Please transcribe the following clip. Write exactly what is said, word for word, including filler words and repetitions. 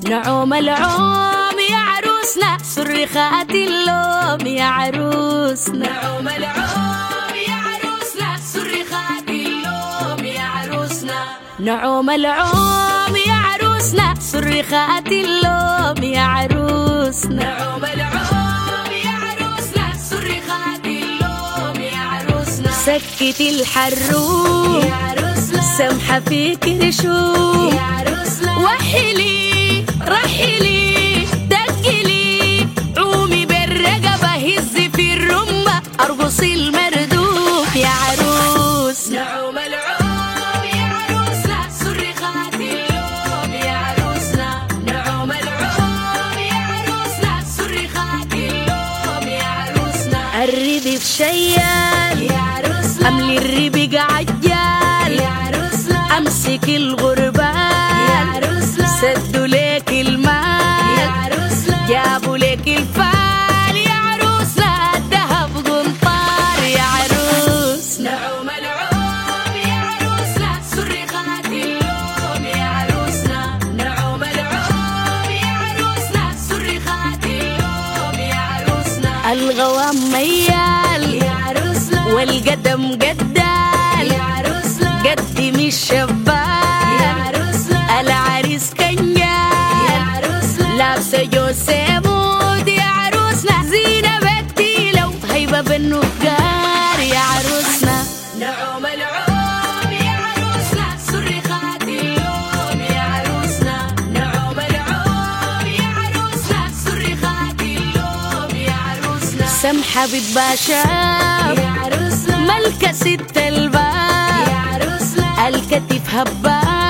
نعوم العوم يا عروسنا صرخات اللوم يا عروسنا. نعوم العوم يا عروسنا صرخات اللوم يا عروسنا. نعوم العوم يا عروسنا صرخات اللوم يا عروسنا. نعوم العوم يا عروسنا صرخات اللوم يا عروسنا. سكت الحروب يا عروسنا سمحة فيك رشوق يا عروسنا. وحلي رحلي دقلي عومي بالرقبة هز في الرمبة أرقصي المردوب يا عروس. نعوم العوم يا عروسنا صرخات اللوم يا عروسنا. نعوم العوم يا عروسنا صرخات اللوم يا عروسنا. الربي بشيال يا عروسنا أملي الربي عجال يا عروسنا. أمسك الغربان يا عروسنا سدوا ليك المال يا عروسنا. جابوا ليك الفال يا عروسنا الدهب قنطار يا عروس. نعوم العوم يا عروسنا صرخات اللوم يا عروسنا. نعوم العوم يا عروسنا صرخات اللوم يا عروسنا. الغوام ميال يا عروسنا والقدم قدال يا عروسنا. قدم الشباب يا عروسنا. العريس كنجال يا عروسنا لابسه جوزة مود يا عروسنا. زينة بتيلة وهيبة بالنجار يا عروسنا. نعوم العوم يا عروسنا صرخات اللوم يا عروسنا. نعوم العوم يا عروسنا صرخات اللوم يا عروسنا. سمحة بتباشر يا عروسنا ملكة ست الباب يا عروسنا. الكتف هباب